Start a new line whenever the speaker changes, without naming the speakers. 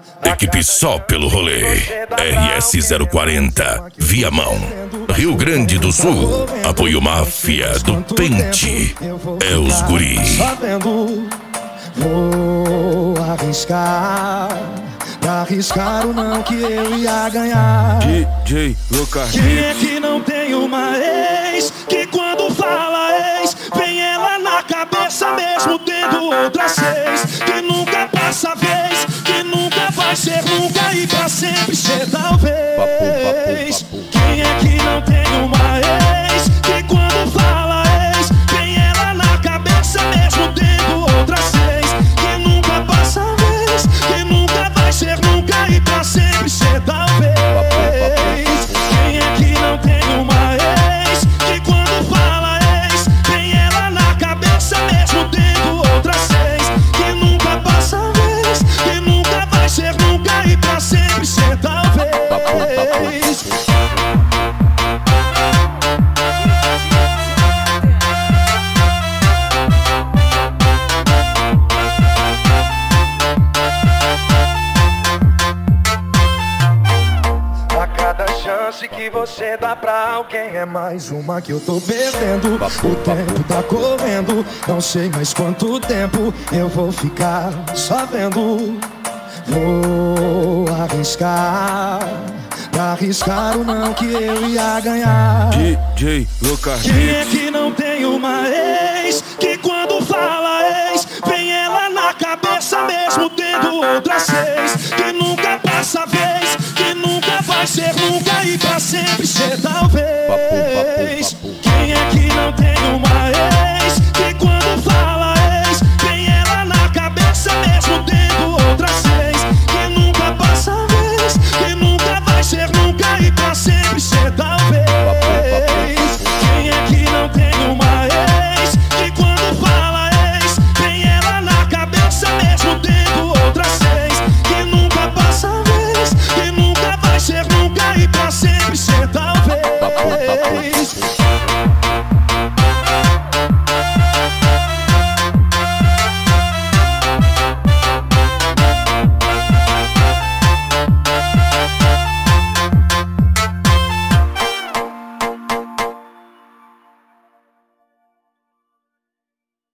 Equipe só pelo rolê. RS040, Viamão, Rio Grande do Sul. Apoio Máfia do Pente. É os guri.
Vou arriscar, pra arriscar o não que eu ia ganhar.
DJ Lucas.
Quem é que não tem uma ex que quando fala ex vem ela na cabeça mesmo tendo outras seis? Que nunca passa vez, que nunca vai ser nunca e pra sempre ser talvez. Quem é que não tem uma ex que quando fala ex vem ela na cabeça mesmo tendo outras seis? Que nunca passa vez, que nunca vai ser nunca e pra sempre ser talvez. Quem é que não tem uma ex que quando fala ex vem ela na cabeça mesmo tendo outras seis? Que nunca passa vez, que nunca vai ser nunca e pra sempre ser talvez. Chance que você dá pra alguém é mais uma que eu tô perdendo. O tempo tá correndo, não sei mais quanto tempo eu vou ficar só vendo. Vou arriscar, pra arriscar o não que eu ia ganhar.
DJ Lucas.
Quem é que não tem uma ex que quando fala ex vem ela na cabeça mesmo tendo outras seis? Que nunca passa vez, que nunca vai ser nunca e pra sempre ser talvez. Quem é que não tem uma ex que quando fala ex vem ela na cabeça mesmo tendo outras seis? Que nunca passa vez, que nunca vai ser nunca e pra sempre ser talvez. Quem é que não tem uma ex que quando fala ex vem ela na cabeça mesmo tendo outras seis? Que nunca passa vez, que nunca vai ser nunca e pra sempre ser talvez.